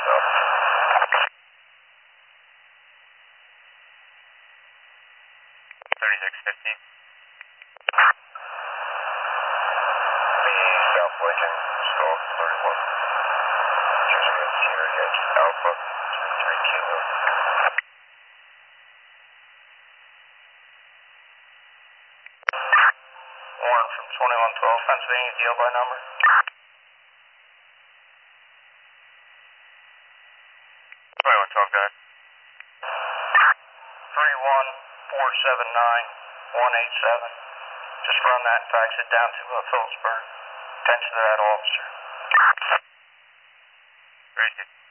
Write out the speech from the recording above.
3615. The South Legend, Skull 31. Choosing a Sirius Alpha 3 Kilo. Warren from 2112, Pennsylvania, deal by number. 2112, go ahead. 31479-187. Just run that and fax it down to Phillipsburg. Attention to that officer. Very good.